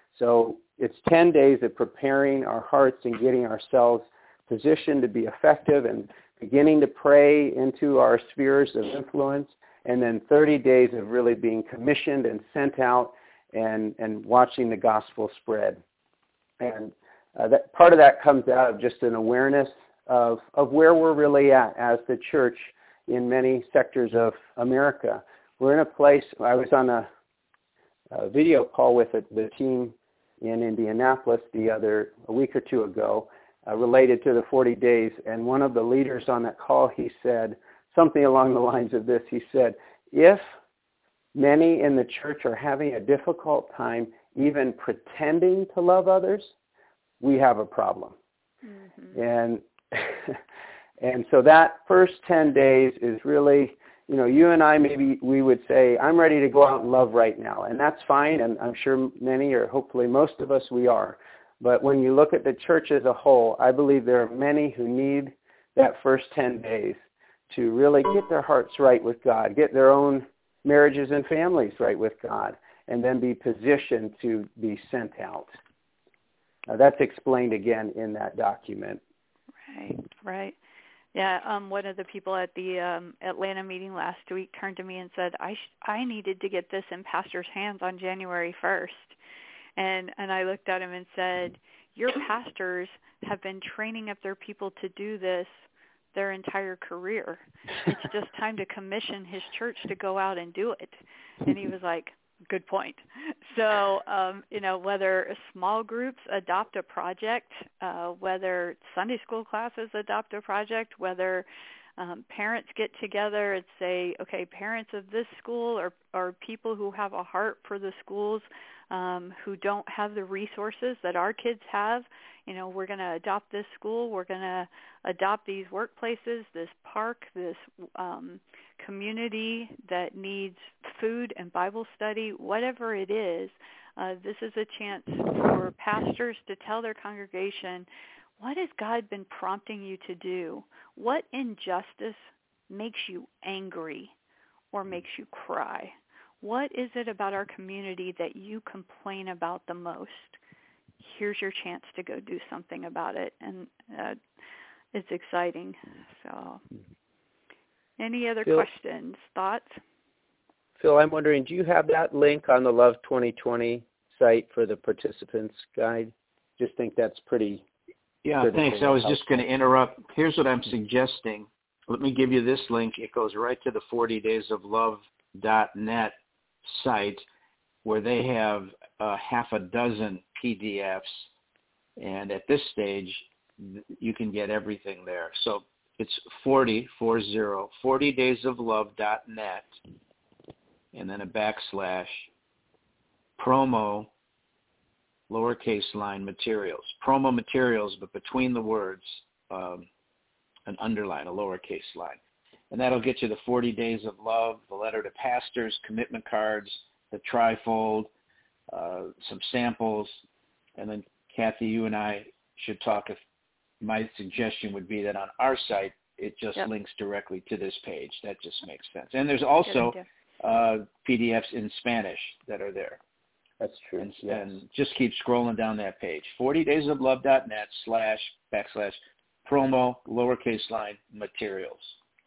So it's ten days of preparing our hearts and getting ourselves positioned to be effective and beginning to pray into our spheres of influence, and then thirty days of really being commissioned and sent out and, and watching the gospel spread. And uh, that part of that comes out of just an awareness of, of where we're really at as the church in many sectors of America. We're in a place, I was on a, a video call with a, the team in Indianapolis the other, a week or two ago, uh, related to the forty days, and one of the leaders on that call, he said something along the lines of this. He said, if many in the church are having a difficult time even pretending to love others, we have a problem. Mm-hmm. And and so that first ten days is really, you know, you and I, maybe we would say, I'm ready to go out and love right now. And that's fine. And I'm sure many, or hopefully most of us, we are. But when you look at the church as a whole, I believe there are many who need that first ten days to really get their hearts right with God, get their own marriages and families right with God, and then be positioned to be sent out. Uh, that's explained again in that document. Right, right. Yeah, um, one of the people at the um, Atlanta meeting last week turned to me and said, I sh- I needed to get this in pastors' hands on January first. And and I looked at him and said, your pastors have been training up their people to do this their entire career. It's just time to commission his church to go out and do it. And he was like, good point. So, um, you know, whether small groups adopt a project, uh, whether Sunday school classes adopt a project, whether um, parents get together and say, okay, parents of this school or, or people who have a heart for the schools um, who don't have the resources that our kids have, you know, we're going to adopt this school, we're going to adopt these workplaces, this park, this um, community that needs food and Bible study, whatever it is. Uh, this is a chance for pastors to tell their congregation, what has God been prompting you to do? What injustice makes you angry or makes you cry? What is it about our community that you complain about the most? Here's your chance to go do something about it. And uh, it's exciting. So any other Phil, questions, thoughts? Phil, I'm wondering, do you have that link on the Love twenty twenty site for the participants guide? Just think that's pretty Yeah, thanks. I was just going to interrupt. Here's what I'm suggesting. Let me give you this link. It goes right to the forty days of love dot net site where they have uh, half a dozen P D Fs. And at this stage, you can get everything there. So it's forty, four zero, forty days of love dot net, and then a backslash, promo, lowercase line, materials. Promo materials, but between the words, um, an underline, a lowercase line. And that'll get you the forty days of love, the letter to pastors, commitment cards, the trifold, uh, some samples. And then, Kathy, you and I should talk. If my suggestion would be that on our site, it just yep. links directly to this page. That just makes sense. And there's also uh, P D Fs in Spanish that are there. That's true. And, yes. and just keep scrolling down that page. forty days of love dot net slash backslash promo lowercase line materials.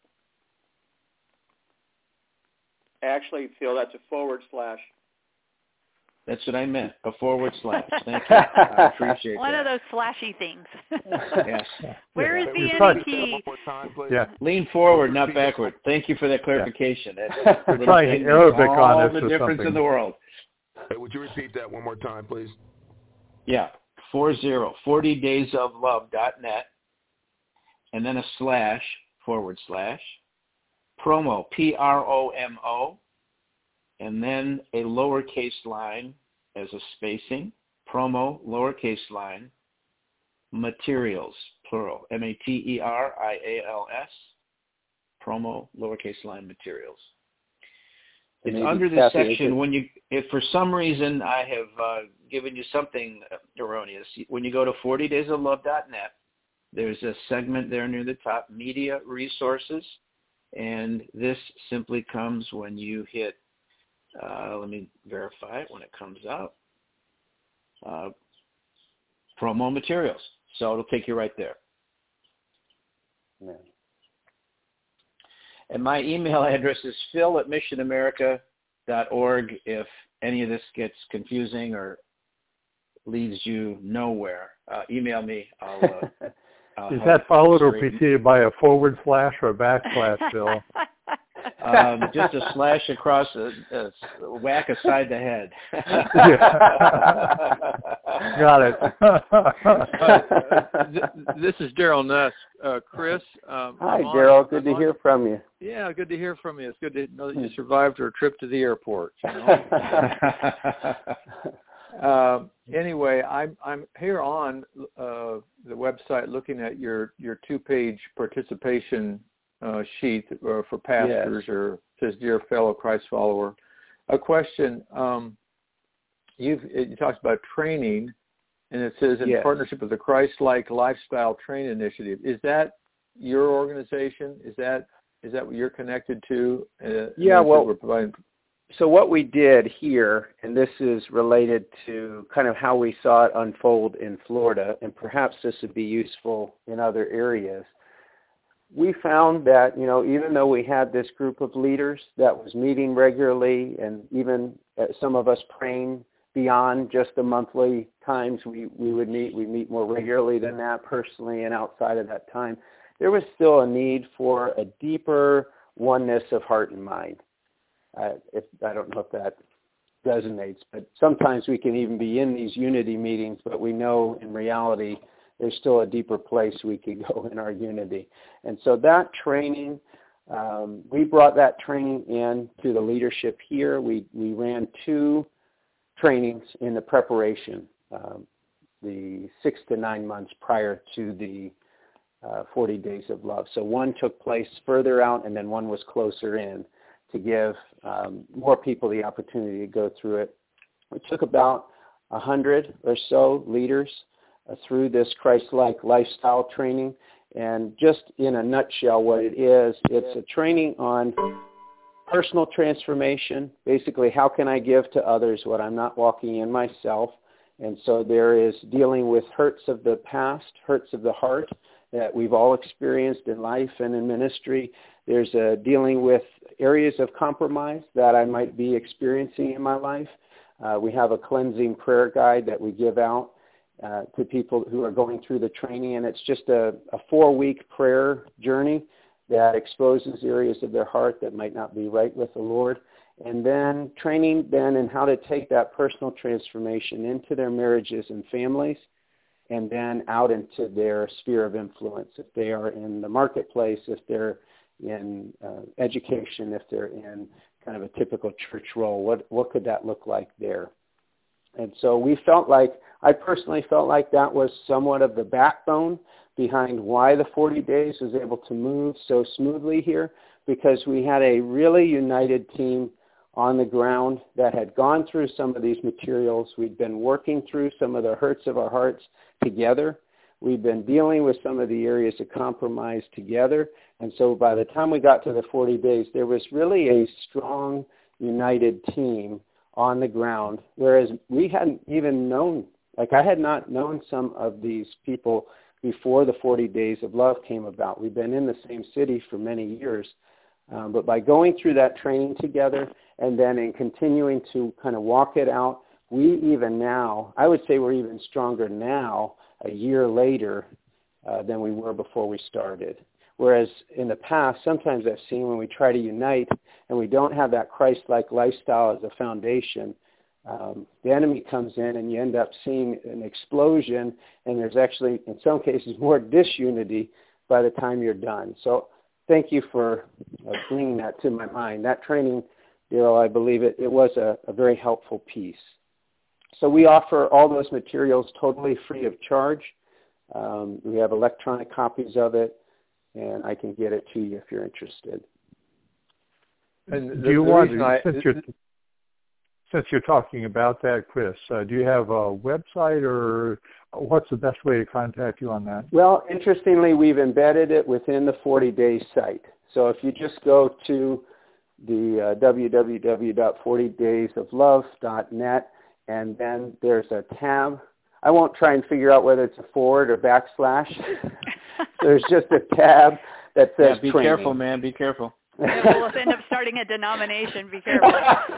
Actually, Phil, that's a forward slash. That's what I meant, a forward slash. Thank you. I appreciate One that. of those flashy things. Yes. Where is yeah. the N E T? Yeah. Lean forward, not backward. Thank you for that clarification. Yeah. We're trying Arabic all on the this difference something. in the world. Hey, would you repeat that one more time, please? Yeah, four zero, forty days of love dot net, and then a slash, forward slash, promo, P R O M O, and then a lowercase line as a spacing, promo, lowercase line, materials, plural, M A T E R I A L S, promo, lowercase line, materials. It's Maybe under this Kathy, section. When you, if for some reason I have uh, given you something erroneous, when you go to forty days of love dot net, there's a segment there near the top, media resources, and this simply comes when you hit, uh, let me verify it when it comes up, uh, promo materials. So it'll take you right there. Yeah. And my email address is phil at mission america dot org if any of this gets confusing or leads you nowhere. Uh, email me. I'll, uh, I'll Is that followed or preceded by a forward slash or a backslash, Phil? Um, just a slash across, a, a whack aside the head. Got it. uh, th- this is Daryl Nuss. Uh, Chris. Um, Hi, I'm Daryl. on, Good I'm to on. hear from you. Yeah, good to hear from you. It's good to know that you survived your trip to the airport. You know? uh, anyway, I'm I'm here on uh, the website looking at your your two-page participation uh, sheet uh, for pastors, Yes. or says, "Dear fellow Christ follower." A question. Um, you've you talked about training, and it says in Yes. partnership with the Christ-like Lifestyle Training Initiative. Is that your organization? Is that is that what you're connected to? Uh, Yeah, well, we're providing... so what we did here, and this is related to kind of how we saw it unfold in Florida, and perhaps this would be useful in other areas. We found that, you know, even though we had this group of leaders that was meeting regularly, and even uh, some of us praying beyond just the monthly times we, we would meet, we meet more regularly than that personally and outside of that time. there was still a need for a deeper oneness of heart and mind. Uh, if, I don't know if that resonates, but sometimes we can even be in these unity meetings, but we know in reality there's still a deeper place we could go in our unity. And so that training, um, we brought that training in to the leadership here. We, we ran two trainings in the preparation, um, the six to nine months prior to the uh, forty Days of Love. So one took place further out, and then one was closer in to give um, more people the opportunity to go through it. We took about one hundred or so leaders uh, through this Christ-like lifestyle training. And just in a nutshell, what it is, it's a training on personal transformation. Basically, how can I give to others what I'm not walking in myself? And so there is dealing with hurts of the past, hurts of the heart that we've all experienced in life and in ministry. There's a dealing with areas of compromise that I might be experiencing in my life. Uh, we have a cleansing prayer guide that we give out uh, to people who are going through the training, and it's just a, a four-week prayer journey that exposes areas of their heart that might not be right with the Lord. And then training then in how to take that personal transformation into their marriages and families, and then out into their sphere of influence. If they are in the marketplace, if they're in uh, education, if they're in kind of a typical church role, what, what could that look like there? And so we felt like, I personally felt like that was somewhat of the backbone behind why the forty days was able to move so smoothly here, because we had a really united team on the ground that had gone through some of these materials. We'd been working through some of the hurts of our hearts together. We've been dealing with some of the areas of compromise together. And so by the time we got to the forty days, there was really a strong, united team on the ground, whereas we hadn't even known, like I had not known some of these people before the forty Days of Love came about. We've been in the same city for many years. Um, but by going through that training together and then in continuing to kind of walk it out, we even now, I would say we're even stronger now, a year later, uh, than we were before we started. Whereas in the past, sometimes I've seen when we try to unite and we don't have that Christ-like lifestyle as a foundation, um, the enemy comes in and you end up seeing an explosion, and there's actually, in some cases, more disunity by the time you're done. So thank you for uh, bringing that to my mind. That training, Daryl, I believe it, it was a, a very helpful piece. So we offer all those materials totally free of charge. Um, we have electronic copies of it, and I can get it to you if you're interested. And do you want, I, since, you're, since you're talking about that, Chris, uh, do you have a website, or what's the best way to contact you on that? Well, interestingly, we've embedded it within the forty Days site. So if you just go to the uh, w w w dot forty days of love dot net, and then there's a tab. I won't try and figure out whether it's a forward or backslash. There's just a tab that says yeah, be training. careful, man. Be careful. Yeah, we'll end up starting a denomination. Be careful.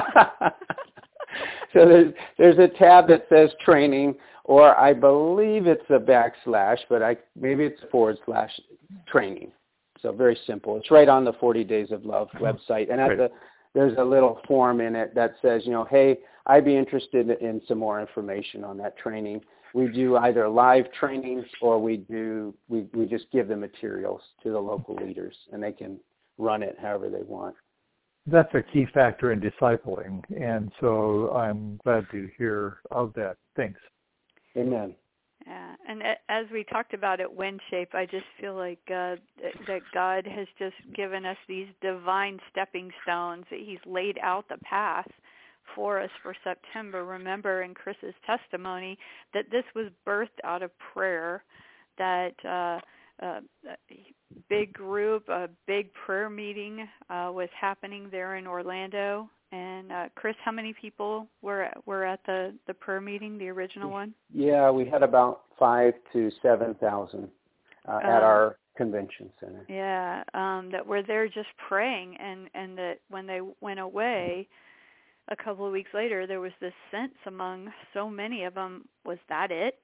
So there's, there's a tab that says training, or I believe it's a backslash, but I maybe it's a forward slash training. So very simple. It's right on the forty Days of Love website. And at the, there's a little form in it that says, you know, hey, I'd be interested in some more information on that training. We do either live trainings or we do we, we just give the materials to the local leaders, and they can run it however they want. That's a key factor in discipling, and so I'm glad to hear of that. Thanks. Amen. Yeah, and as we talked about at WindShape, I just feel like uh, that God has just given us these divine stepping stones. That He's laid out the path for us for September. Remember in Chris's testimony that this was birthed out of prayer, that uh, uh, a big group, a big prayer meeting uh, was happening there in Orlando. And uh, Chris, how many people were were at the, the prayer meeting, the original one? Yeah, we had about five to seven thousand uh, at um, our convention center. Yeah, um, that were there just praying, and, and that when they went away a couple of weeks later, there was this sense among so many of them, was that it?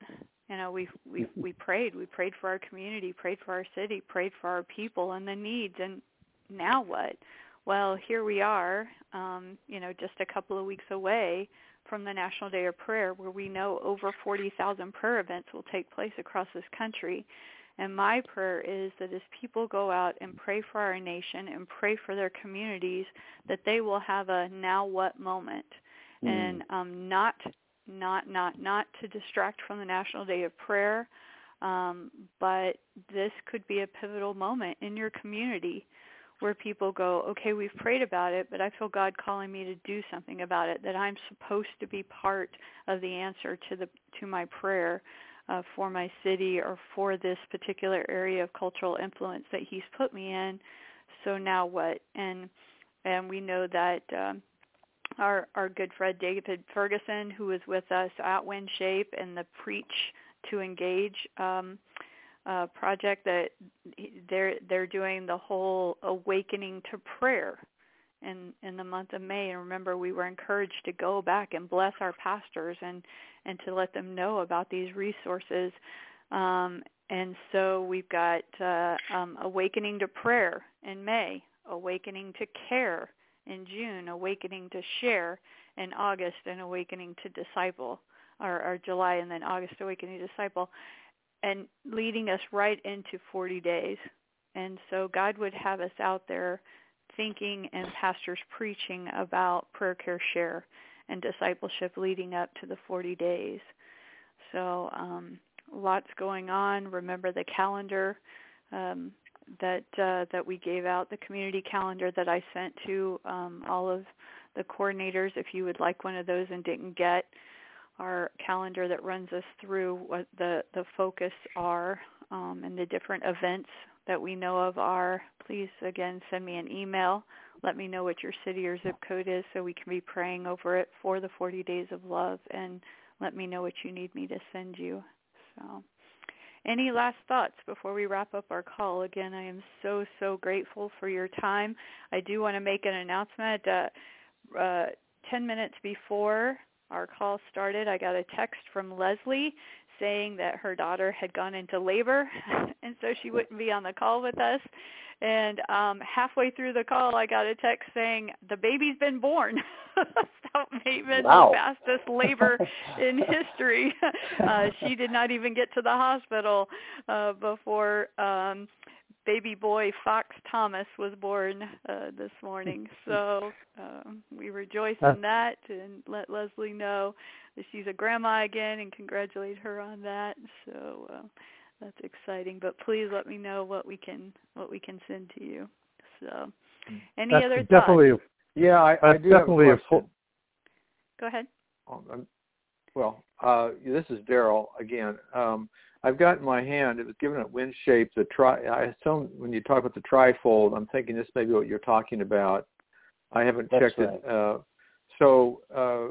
You know, we we we prayed. We prayed for our community, prayed for our city, prayed for our people and the needs. And now what? Well, here we are, um, you know, just a couple of weeks away from the National Day of Prayer, where we know over forty thousand prayer events will take place across this country. And my prayer is that as people go out and pray for our nation and pray for their communities, that they will have a now what moment, mm. and um, not, not, not, not to distract from the National Day of Prayer, um, but this could be a pivotal moment in your community where people go, okay, we've prayed about it, but I feel God calling me to do something about it, that I'm supposed to be part of the answer to the to my prayer. Uh, for my city or for this particular area of cultural influence that he's put me in. So now what? And and we know that um, our our good friend David Ferguson, who was with us at WinShape and the Preach to Engage um, uh, project, that they're they're doing the whole awakening to prayer in in the month of May. And remember, we were encouraged to go back and bless our pastors and and to let them know about these resources. Um, and so we've got uh, um, Awakening to Prayer in May, Awakening to Care in June, Awakening to Share in August, and Awakening to Disciple, or, or July, and then August, Awakening to Disciple, and leading us right into forty days. And so God would have us out there thinking and pastors preaching about prayer, care, share, and discipleship leading up to the forty days. So um, lots going on. Remember the calendar um, that uh, that we gave out, the community calendar that I sent to um, all of the coordinators. If you would like one of those and didn't get our calendar that runs us through what the, the focus are um, and the different events that we know of are, please, again, send me an email. Let me know what your city or zip code is so we can be praying over it for the forty days of love, and let me know what you need me to send you. So any last thoughts before we wrap up our call? Again, I am so, so grateful for your time. I do want to make an announcement. Uh, uh, ten minutes before our call started, I got a text from Leslie saying that her daughter had gone into labor, and so she wouldn't be on the call with us. And um, halfway through the call, I got a text saying, the baby's been born. So it may have been wow. the fastest labor in history. Uh, she did not even get to the hospital uh, before um, baby boy Fox Thomas was born uh, this morning. So uh, we rejoice in that and let Leslie know that she's a grandma again and congratulate her on that. So uh, that's exciting. But please let me know what we can what we can send to you. So any that's other definitely thoughts? A, yeah, I, I do definitely have a full. Go ahead. Um, well, uh, this is Daryl again. Um, I've got in my hand, it was given at WinShape, the tri, I assume when you talk about the trifold, I'm thinking this may be what you're talking about. I haven't That's checked right. it. Uh, so uh,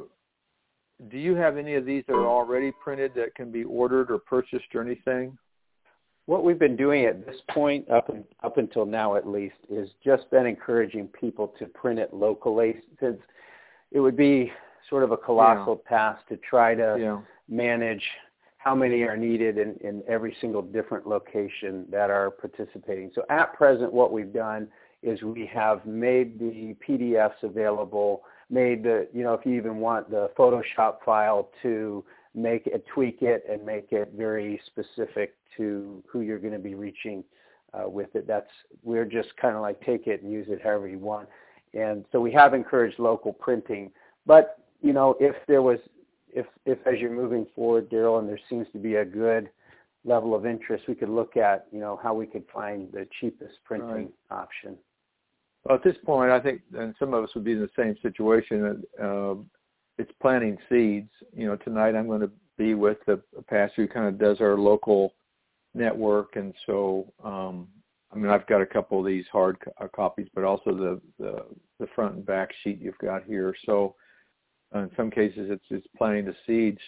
do you have any of these that are already printed that can be ordered or purchased or anything? What we've been doing at this point, up and, up until now at least, is just been encouraging people to print it locally, since it would be sort of a colossal yeah. task to try to yeah. manage how many are needed in, in every single different location that are participating. So at present, what we've done is we have made the P D Fs available, made the, you know, if you even want the Photoshop file to make it, tweak it and make it very specific to who you're going to be reaching uh, with it. That's, we're just kind of like take it and use it however you want. And so we have encouraged local printing. But, you know, if there was, if, if as you're moving forward, Daryl, and there seems to be a good level of interest, we could look at, you know, how we could find the cheapest printing right. option. Well, at this point, I think, and some of us would be in the same situation, uh, it's planting seeds. You know, tonight I'm going to be with the pastor who kind of does our local network, and so um, I mean I've got a couple of these hard co- copies, but also the, the the front and back sheet you've got here. So uh, in some cases it's it's planting the seeds.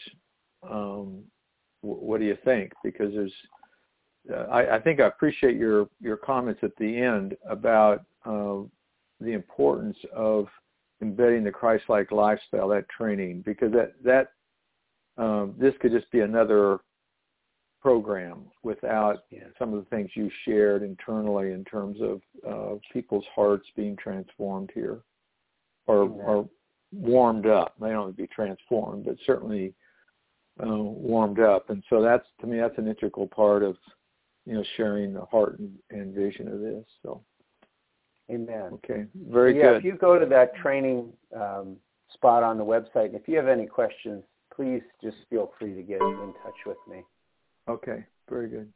Um, w- what do you think? Because there's, uh, I, I think I appreciate your your comments at the end about uh, the importance of embedding the Christ-like lifestyle, that training, because that that um, this could just be another program without yeah. some of the things you shared internally in terms of uh, people's hearts being transformed here, or, or warmed up. They don't have to be transformed, but certainly uh, warmed up. And so that's, to me, that's an integral part of, you know, sharing the heart and, and vision of this. So, amen. Okay, very so, yeah, good. If you go to that training um, spot on the website, if you have any questions, please just feel free to get in touch with me. Okay, very good.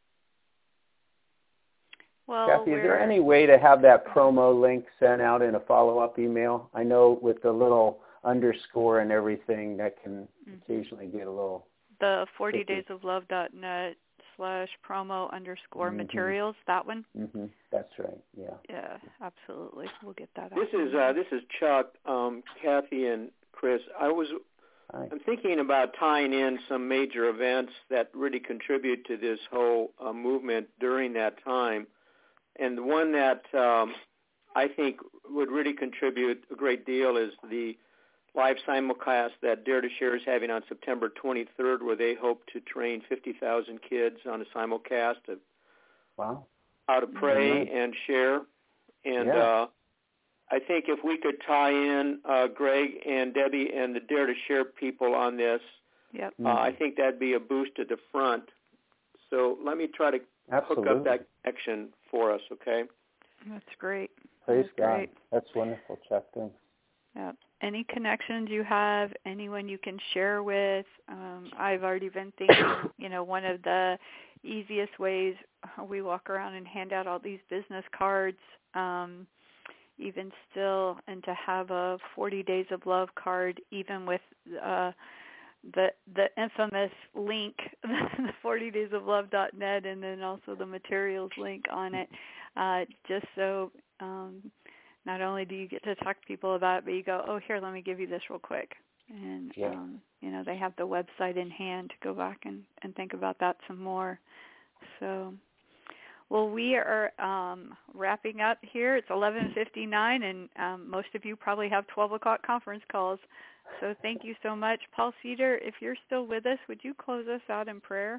Well, Kathy, is there any way to have that promo link sent out in a follow-up email? I know with the little underscore and everything, that can mm-hmm. occasionally get a little... The forty days of love dot net slash promo underscore mm-hmm. materials, that one? Mm-hmm. That's right, yeah. Yeah, absolutely. We'll get that out. This is, uh, this is Chuck, um, Kathy, and Chris. I was... Hi. I'm thinking about tying in some major events that really contribute to this whole uh, movement during that time. And the one that um, I think would really contribute a great deal is the live simulcast that Dare to Share is having on September twenty-third, where they hope to train fifty thousand kids on a simulcast of wow. how to pray mm-hmm. and share. And yeah. uh, I think if we could tie in uh, Greg and Debbie and the Dare to Share people on this, yep. uh, I think that'd be a boost at the front. So let me try to Absolutely. hook up that connection for us, okay? That's great. Praise That's God. Great. That's wonderful, Chuck. Thanks. Yeah. Any connections you have, anyone you can share with? Um, I've already been thinking, you know, one of the easiest ways, we walk around and hand out all these business cards, um, even still, and to have a forty days of love card, even with uh, the the infamous link, the forty days of love dot net, and then also the materials link on it, uh, just so um, not only do you get to talk to people about it, but you go, oh, here, let me give you this real quick. And, yeah. um, you know, they have the website in hand to go back and, and think about that some more. So... Well, we are um, wrapping up here. It's eleven fifty-nine, and um, most of you probably have twelve o'clock conference calls. So thank you so much. Paul Cedar, if you're still with us, would you close us out in prayer?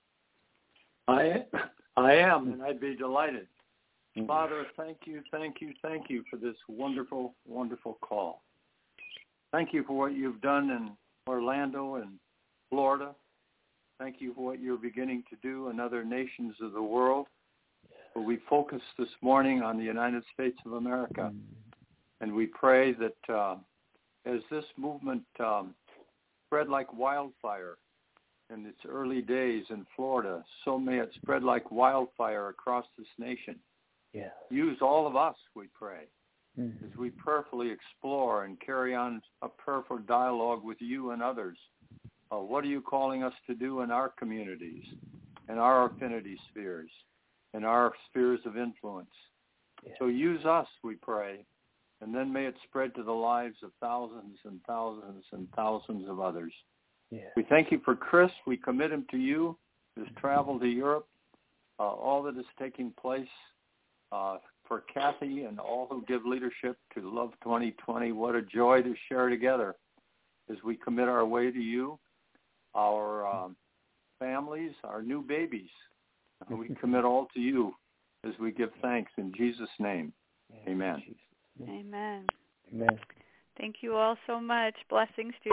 I, I am, and I'd be delighted. Father, thank you, thank you, thank you for this wonderful, wonderful call. Thank you for what you've done in Orlando and Florida. Thank you for what you're beginning to do in other nations of the world. But we focus this morning on the United States of America, and we pray that uh, as this movement um, spread like wildfire in its early days in Florida, so may it spread like wildfire across this nation. Yeah. Use all of us, we pray, mm-hmm. as we prayerfully explore and carry on a prayerful dialogue with you and others. Uh, what are you calling us to do in our communities, in our affinity spheres, in our spheres of influence? Yeah. So use us, we pray, and then may it spread to the lives of thousands and thousands and thousands of others. Yeah. We thank you for Chris. We commit him to you, his travel to Europe, uh, all that is taking place, uh, for Kathy and all who give leadership to Love twenty twenty. What a joy to share together as we commit our way to you, our um, families, our new babies. We commit all to you as we give thanks in Jesus' name. Amen. Amen. Amen. Thank you all so much. Blessings to you.